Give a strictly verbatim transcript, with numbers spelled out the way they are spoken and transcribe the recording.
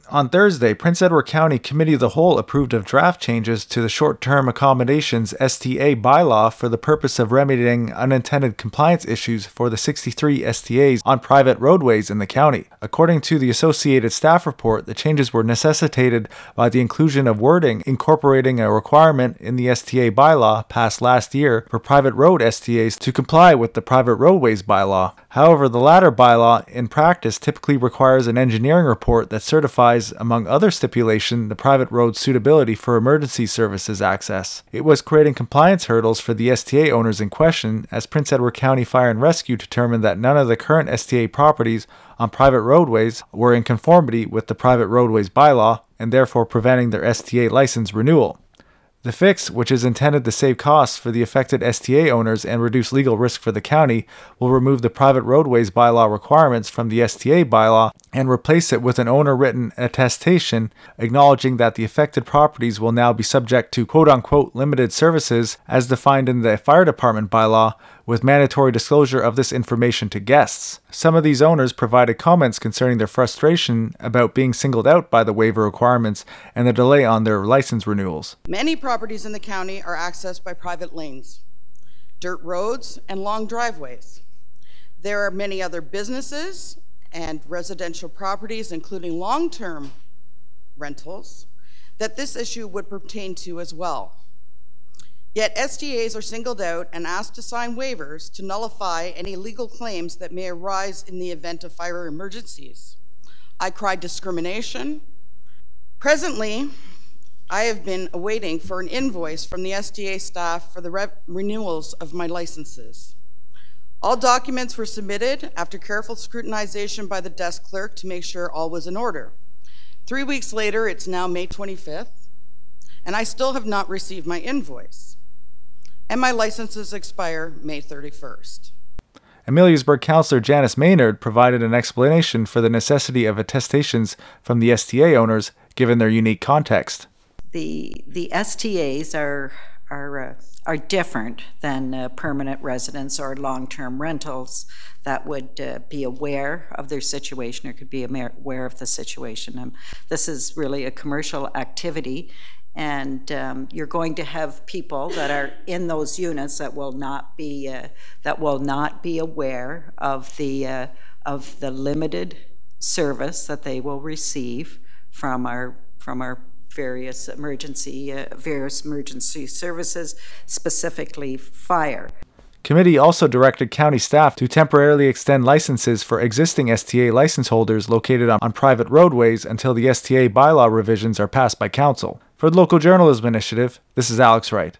On Thursday, Prince Edward County Committee of the Whole approved of draft changes to the Short-Term Accommodations S T A bylaw for the purpose of remedying unintended compliance issues for the sixty-three S T As on private roadways in the county. According to the Associated Staff report, the changes were necessitated by the inclusion of wording incorporating a requirement in the S T A bylaw passed last year for private road S T As to comply with the private roadways bylaw. However, the latter bylaw in practice typically requires an engineering report that certifies, among other stipulation, the private road suitability for emergency services access. It was creating compliance hurdles for the S T A owners in question, as Prince Edward County Fire and Rescue determined that none of the current S T A properties on private roadways were in conformity with the private roadways bylaw, and therefore preventing their S T A license renewal. The fix, which is intended to save costs for the affected S T A owners and reduce legal risk for the county, will remove the private roadways bylaw requirements from the S T A bylaw and replace it with an owner-written attestation acknowledging that the affected properties will now be subject to quote-unquote limited services as defined in the fire department bylaw, with mandatory disclosure of this information to guests. Some of these owners provided comments concerning their frustration about being singled out by the waiver requirements and the delay on their license renewals. Many properties in the county are accessed by private lanes, dirt roads, and long driveways. There are many other businesses and residential properties, including long-term rentals, that this issue would pertain to as well. Yet S T As are singled out and asked to sign waivers to nullify any legal claims that may arise in the event of fire emergencies. I cry discrimination. Presently, I have been awaiting for an invoice from the S T A staff for the re- renewals of my licenses. All documents were submitted after careful scrutinization by the desk clerk to make sure all was in order. Three weeks later, it's now May twenty-fifth, and I still have not received my invoice. And my licenses expire May thirty-first. Ameliasburg Councillor Janice Maynard provided an explanation for the necessity of attestations from the S T A owners given their unique context. The the S T As are are uh, are different than uh, permanent residents or long-term rentals that would uh, be aware of their situation or could be aware of the situation. Um, this is really a commercial activity, and um, you're going to have people that are in those units that will not be uh, that will not be aware of the uh, of the limited service that they will receive from our from our various emergency uh, various emergency services, specifically fire. Committee also directed county staff to temporarily extend licenses for existing S T A license holders located on, on private roadways until the S T A bylaw revisions are passed by council. For the Local Journalism Initiative, this is Alex Wright.